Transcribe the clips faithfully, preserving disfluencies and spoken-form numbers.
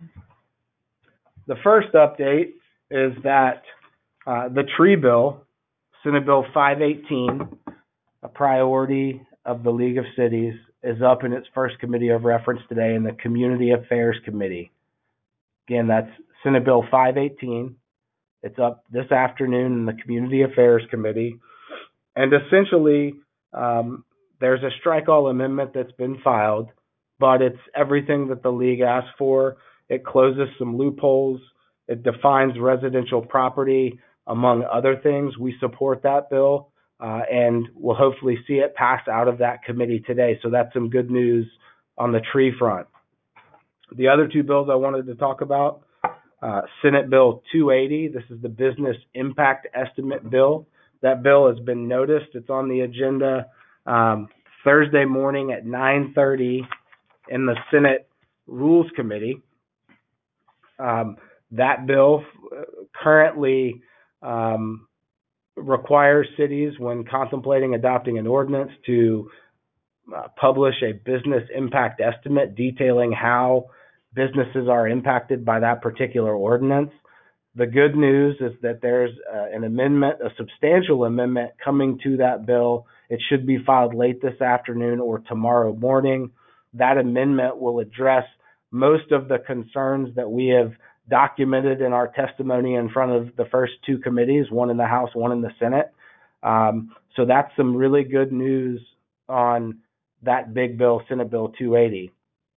The first update is that uh, the tree bill, Senate Bill five eighteen, a priority of the League of Cities, is up in its first committee of reference today in the Community Affairs Committee. Again, that's Senate Bill five eighteen. It's up this afternoon in the Community Affairs Committee. And essentially, um, there's a strike all amendment that's been filed, but it's everything that the league asked for. It closes some loopholes. It defines residential property, among other things. We support that bill, uh, and we'll hopefully see it pass out of that committee today. So that's some good news on the tree front. The other two bills I wanted to talk about, uh, Senate Bill two eighty. This is the Business Impact Estimate Bill. That bill has been noticed. It's on the agenda um, Thursday morning at nine thirty in the Senate Rules Committee. Um, that bill currently um, requires cities, when contemplating adopting an ordinance, to uh, publish a business impact estimate detailing how businesses are impacted by that particular ordinance. The good news is that there's uh, an amendment, a substantial amendment coming to that bill. It should be filed late this afternoon or tomorrow morning. That amendment will address most of the concerns that we have documented in our testimony in front of the first two committees, one in the House, one in the Senate. Um, so that's some really good news on that big bill, Senate Bill two eighty.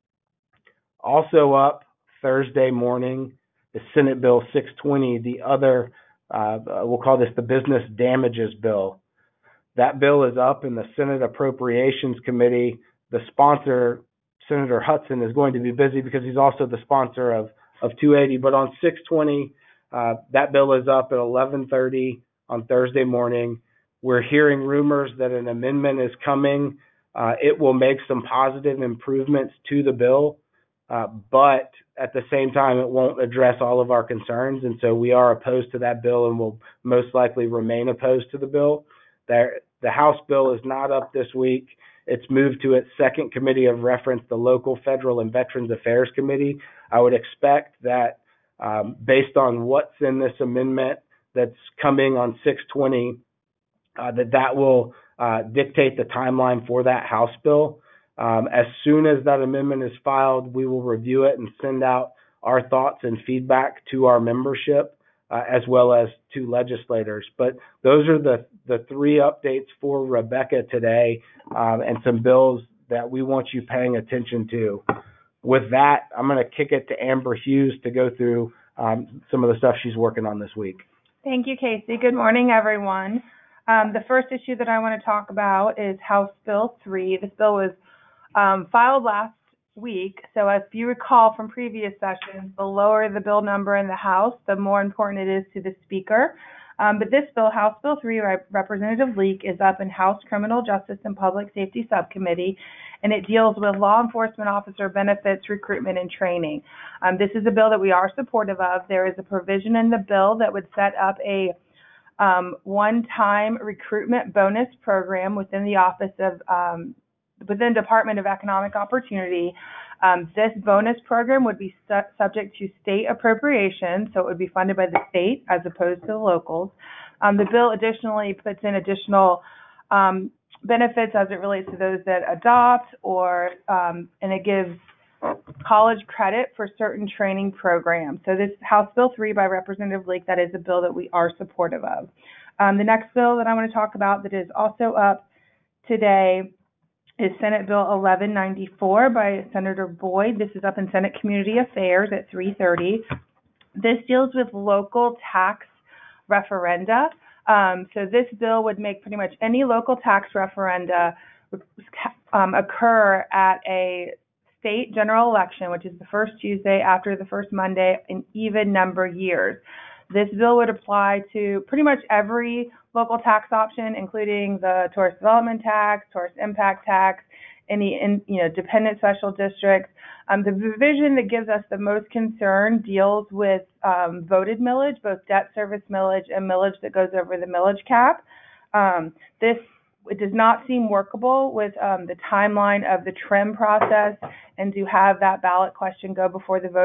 Also up Thursday morning is Senate Bill six twenty, the other, uh, we'll call this the Business Damages Bill. That bill is up in the Senate Appropriations Committee. The sponsor, Senator Hudson, is going to be busy because he's also the sponsor of, of two eighty. But on six twenty, uh, that bill is up at eleven thirty on Thursday morning. We're hearing rumors that an amendment is coming. Uh, it will make some positive improvements to the bill. Uh, but at the same time, it won't address all of our concerns, and so we are opposed to that bill and will most likely remain opposed to the bill. There, the House bill is not up this week. It's moved to its second committee of reference, the Local, Federal, and Veterans Affairs Committee. I would expect that um, based on what's in this amendment that's coming on six twenty, uh, that that will uh, dictate the timeline for that House bill. Um, as soon as that amendment is filed, we will review it and send out our thoughts and feedback to our membership, uh, as well as to legislators. But those are the, the three updates for Rebecca today, um, and some bills that we want you paying attention to. With that, I'm going to kick it to Amber Hughes to go through um, some of the stuff she's working on this week. Thank you, Casey. Good morning, everyone. Um, the first issue that I want to talk about is House Bill three. This bill was Um, filed last week, so if you recall from previous sessions, the lower the bill number in the House, the more important it is to the Speaker. Um, but this bill, House Bill three, Rep- Representative Leak, is up in House Criminal Justice and Public Safety Subcommittee, and it deals with law enforcement officer benefits, recruitment, and training. Um, this is a bill that we are supportive of. There is a provision in the bill that would set up a um, one-time recruitment bonus program within the Office of um, within Department of Economic Opportunity. Um, this bonus program would be su- subject to state appropriation, so it would be funded by the state as opposed to the locals. Um, the bill additionally puts in additional um, benefits as it relates to those that adopt, or um, and it gives college credit for certain training programs. So this House Bill three by Representative Leak, that is a bill that we are supportive of. Um, the next bill that I want to talk about that is also up today is Senate Bill eleven ninety-four by Senator Boyd. This is up in Senate Community Affairs at three thirty. This deals with local tax referenda. Um, so this bill would make pretty much any local tax referenda um, occur at a state general election, which is the first Tuesday after the first Monday in even number years. This bill would apply to pretty much every local tax option, including the tourist development tax, tourist impact tax, any in, you know, dependent special districts. Um, the provision that gives us the most concern deals with um, voted millage, both debt service millage and millage that goes over the millage cap. Um, this it does not seem workable with um, the timeline of the trim process and to have that ballot question go before the voters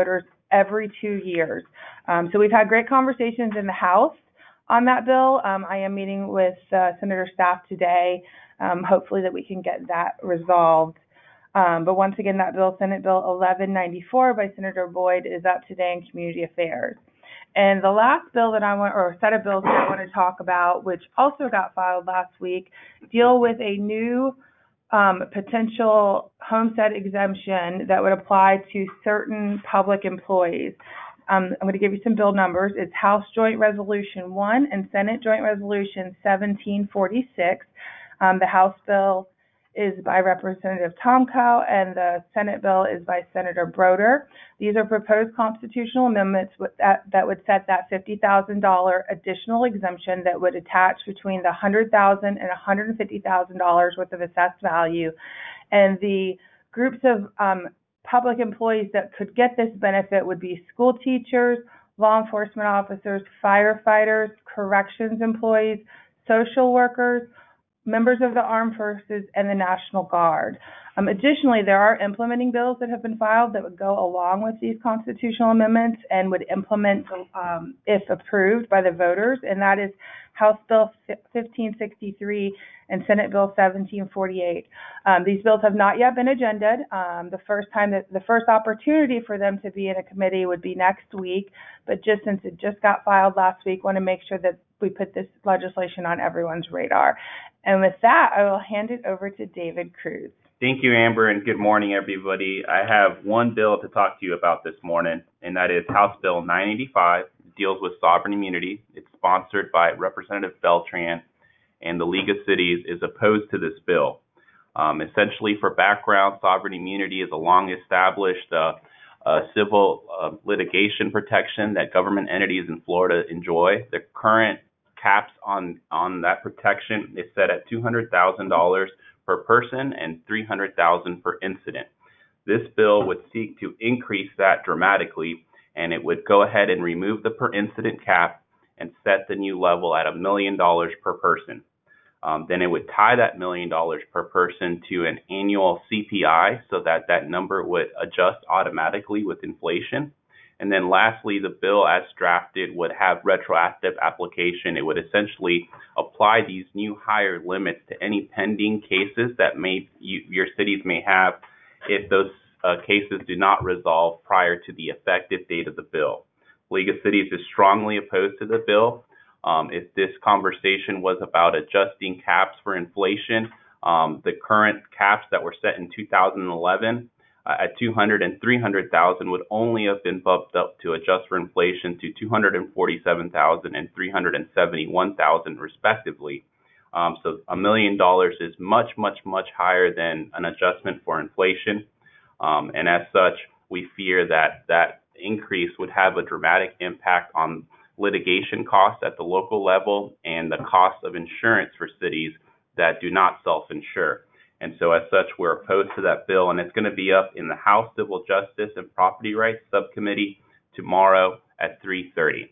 every two years. Um, so we've had great conversations in the House on that bill. Um, I am meeting with uh, Senator staff today, um, hopefully that we can get that resolved. Um, but once again, that bill, Senate Bill eleven ninety-four by Senator Boyd, is up today in Community Affairs. And the last bill that I want, or set of bills that I want to talk about, which also got filed last week, deal with a new um, potential homestead exemption that would apply to certain public employees. Um, I'm going to give you some bill numbers. It's House Joint Resolution one and Senate Joint Resolution seventeen forty-six. Um, the House bill is by Representative Tomkow, and the Senate bill is by Senator Broder. These are proposed constitutional amendments with that, that would set that fifty thousand dollars additional exemption that would attach between the one hundred thousand dollars and one hundred fifty thousand dollars worth of assessed value. And the groups of um, public employees that could get this benefit would be school teachers, law enforcement officers, firefighters, corrections employees, social workers, members of the armed forces, and the National Guard. Um, additionally, there are implementing bills that have been filed that would go along with these constitutional amendments and would implement, um, if approved by the voters, and that is House Bill fifteen sixty-three and Senate Bill seventeen forty-eight. Um, these bills have not yet been agended. Um, the first time that the first opportunity for them to be in a committee would be next week, but just since it just got filed last week, want to make sure that we put this legislation on everyone's radar. And with that, I will hand it over to David Cruz. Thank you, Amber, and good morning, everybody. I have one bill to talk to you about this morning, and that is House Bill nine eighty-five. It deals with sovereign immunity. It's sponsored by Representative Beltran, and the League of Cities is opposed to this bill. Um, essentially, for background, sovereign immunity is a long-established uh, uh, civil uh, litigation protection that government entities in Florida enjoy. The current caps on, on that protection is set at two hundred thousand dollars per person and three hundred thousand dollars per incident. This bill would seek to increase that dramatically, and it would go ahead and remove the per incident cap and set the new level at a million dollars per person. Um, then it would tie that million dollars per person to an annual C P I so that that number would adjust automatically with inflation. And then lastly, the bill as drafted would have retroactive application. It would essentially apply these new higher limits to any pending cases that may you, your cities may have if those uh, cases do not resolve prior to the effective date of the bill. League of Cities is strongly opposed to the bill. Um, if this conversation was about adjusting caps for inflation, um, the current caps that were set in two thousand eleven uh, at two hundred and three hundred thousand would only have been bumped up to adjust for inflation to two hundred forty-seven thousand and three hundred seventy-one thousand respectively. Um, so a million dollars is much, much, much higher than an adjustment for inflation. Um, and as such, we fear that that increase would have a dramatic impact on litigation costs at the local level and the cost of insurance for cities that do not self-insure. And so as such, we're opposed to that bill, and it's going to be up in the House Civil Justice and Property Rights Subcommittee tomorrow at three thirty.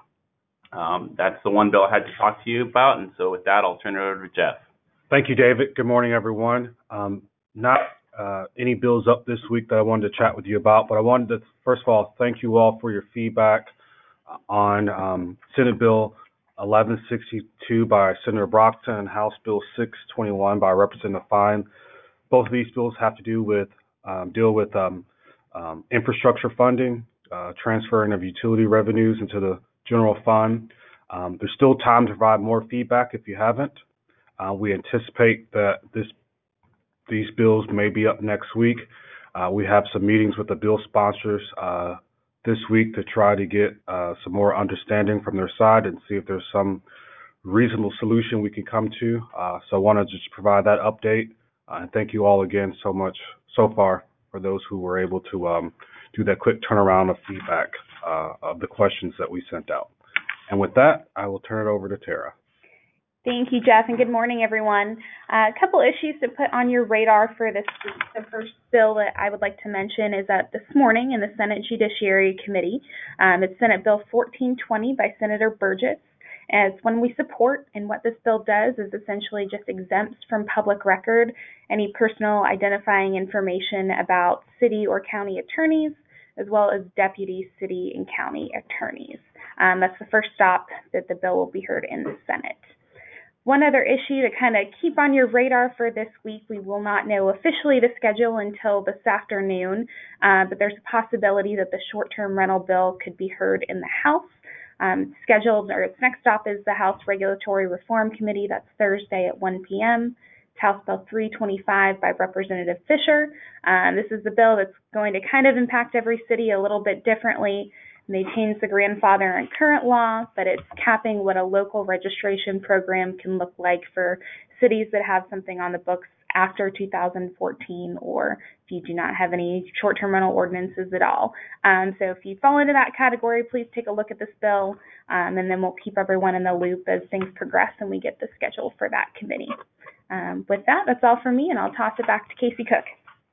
Um, that's the one bill I had to talk to you about, and so with that, I'll turn it over to Jeff. Thank you, David. Good morning, everyone. Um, not uh, any bills up this week that I wanted to chat with you about, but I wanted to, first of all, thank you all for your feedback on um, Senate Bill eleven sixty-two by Senator Brockton and House Bill six twenty-one by Representative Fine. Both of these bills have to do with um, deal with um, um, infrastructure funding, uh, transferring of utility revenues into the general fund. Um, there's still time to provide more feedback if you haven't. Uh, we anticipate that this these bills may be up next week. Uh, we have some meetings with the bill sponsors uh, this week to try to get uh, some more understanding from their side and see if there's some reasonable solution we can come to. Uh, so I want to just provide that update. Uh, and thank you all again so much so far for those who were able to um, do that quick turnaround of feedback uh, of the questions that we sent out. And with that, I will turn it over to Tara. Thank you, Jeff, and good morning, everyone. Uh, a couple issues to put on your radar for this. The first bill that I would like to mention is that this morning in the Senate Judiciary Committee, um, it's Senate Bill fourteen twenty by Senator Burgess. And it's one we support, and what this bill does is essentially just exempts from public record any personal identifying information about city or county attorneys, as well as deputy city and county attorneys. Um, that's the first stop that the bill will be heard in the Senate. One other issue to kind of keep on your radar for this week, we will not know officially the schedule until this afternoon, uh, but there's a possibility that the short-term rental bill could be heard in the House. Um, scheduled, or its next stop is the House Regulatory Reform Committee. That's Thursday at one p m It's House Bill three twenty-five by Representative Fisher. Um, this is the bill that's going to kind of impact every city a little bit differently. They changed the grandfather in current law, but it's capping what a local registration program can look like for cities that have something on the books after two thousand fourteen, or if you do not have any short-term rental ordinances at all. Um, so if you fall into that category, please take a look at this bill, um, and then we'll keep everyone in the loop as things progress and we get the schedule for that committee. Um, with that, that's all for me, and I'll toss it back to Casey Cook.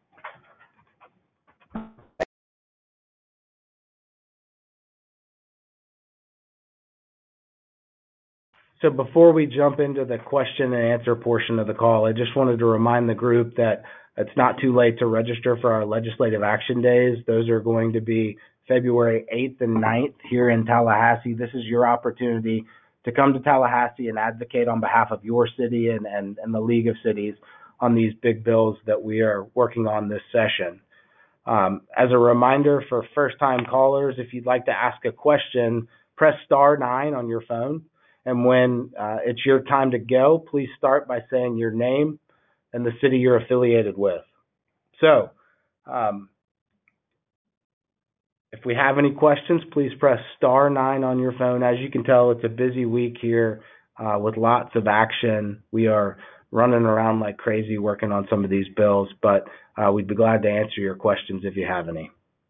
So before we jump into the question and answer portion of the call, I just wanted to remind the group that it's not too late to register for our legislative action days. Those are going to be February eighth and ninth here in Tallahassee. This is your opportunity to come to Tallahassee and advocate on behalf of your city and, and, and the League of Cities on these big bills that we are working on this session. Um, as a reminder for first-time callers, if you'd like to ask a question, press star nine on your phone. And when uh, it's your time to go, please start by saying your name and the city you're affiliated with. So, um, if we have any questions, please press star nine on your phone. As you can tell, it's a busy week here uh, with lots of action. We are running around like crazy working on some of these bills, but uh, we'd be glad to answer your questions if you have any.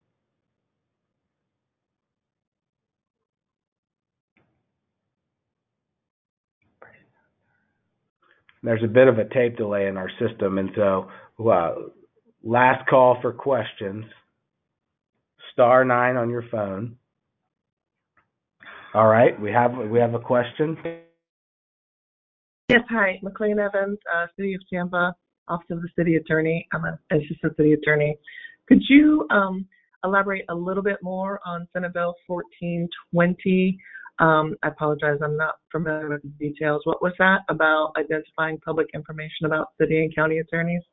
There's a bit of a tape delay in our system, and so uh, last call for questions, star nine on your phone. All right, we have we have a question. Yes, hi, McLean Evans, uh, City of Tampa, Office of the City Attorney. I'm an Assistant City Attorney. Could you um, elaborate a little bit more on Senate Bill fourteen twenty? Um, I apologize, I'm not familiar with the details. What was that about identifying public information about city and county attorneys?